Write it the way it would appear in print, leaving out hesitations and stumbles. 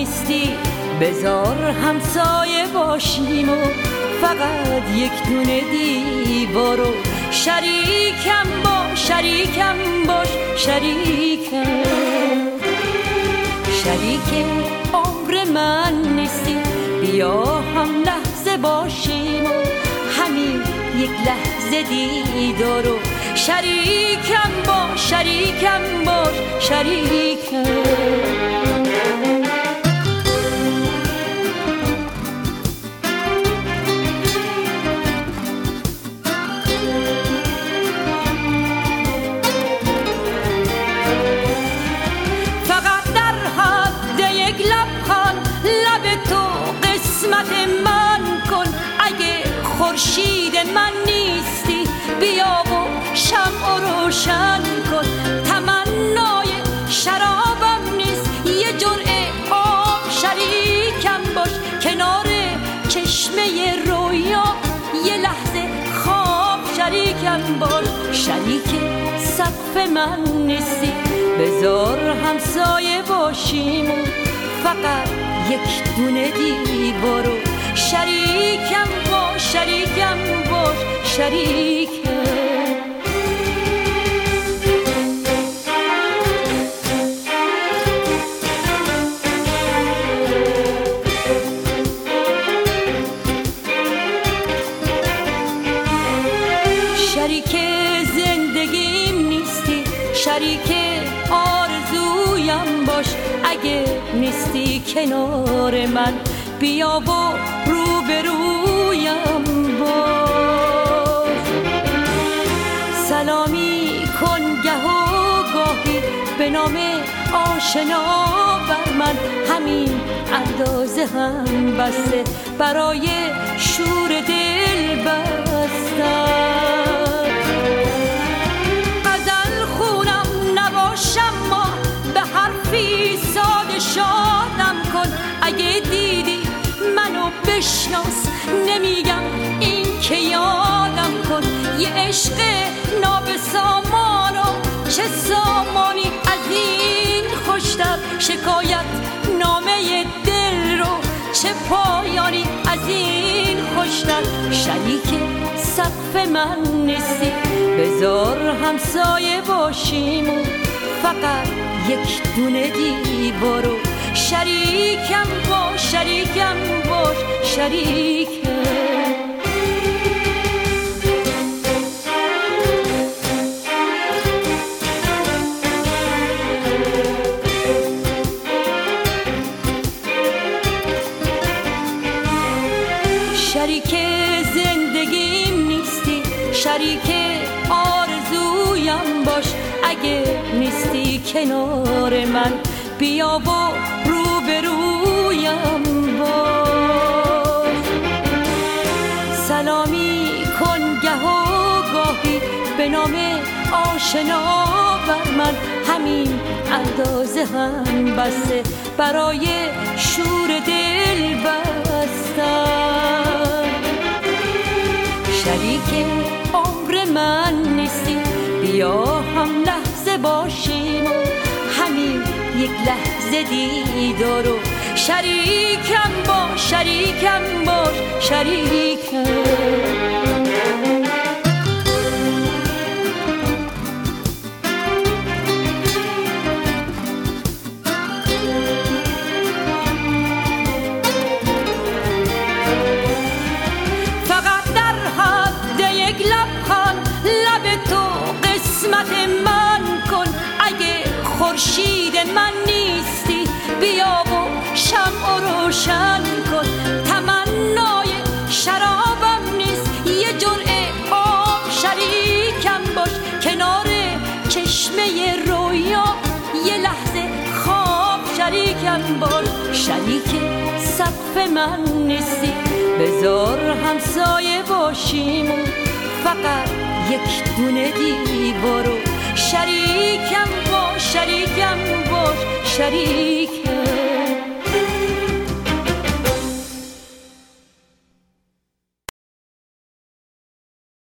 نیستی بذار همسایه باشیم و فقط یک دونه دیوارو شریکم باش شریکم باش شریکم شریک عمر من نیستی بیا هم لحظه باشیم و همین یک لحظه دیدارو شریکم باش شریکم باش شریکم خورشید من نیستی بیا و شمع روشن کن تمنای شرابم نیست یه جرعه آب شریکم باش کنار چشمه رویا یه لحظه خواب شریکم باش شریک سقف من نیستی بذار همسایه باشیم و فقط یک دونه دیوارو شریکم باش شریکم باش شریکم شریک زندگیم نیستی شریک آرزویم باش اگه نیستی کنار من بیا و روبرویم باش سلامی کن گه و گاهی به نام آشنا بر من همین اندازه هم بسته برای شور دل بستم غزل خونم نباشم ما به حرفی ساده شادم کن اگه دیدی منو بشناس نمیگم این که یادم کن یه عشق نابسامانو چه سامانی از این خوشتر شکایت نامه دل رو چه پایانی از این خوشتر شریک سقف من نیستی بذار همسایه باشیم و فقط یک دونه دیوارو شریکم باش شریکم باش شریکم شریک زندگیم نیستی شریک آرزویم باش اگه نیستی کنار من بیا و روبرویم باش سلامی کن گه و گاهی به نام آشنا بر من همین اندازه هم بسته برای شور دل بستم شریک عمر من نیستی بیا هم لحظه باشیم و همین یک لحظه دیدارو شریکم باش شریکم باش شریکم خورشید من نیستی بیا و شمع روشن کن تمنای شرابم نیست یه جرعه آب شریکم باش کنار چشمه رویا یه لحظه خواب شریکم باش شریک سقف من نیستی بذار همسایه باشیم و فقط یک دونه دیوارو شریکم باش شریکم باش شریک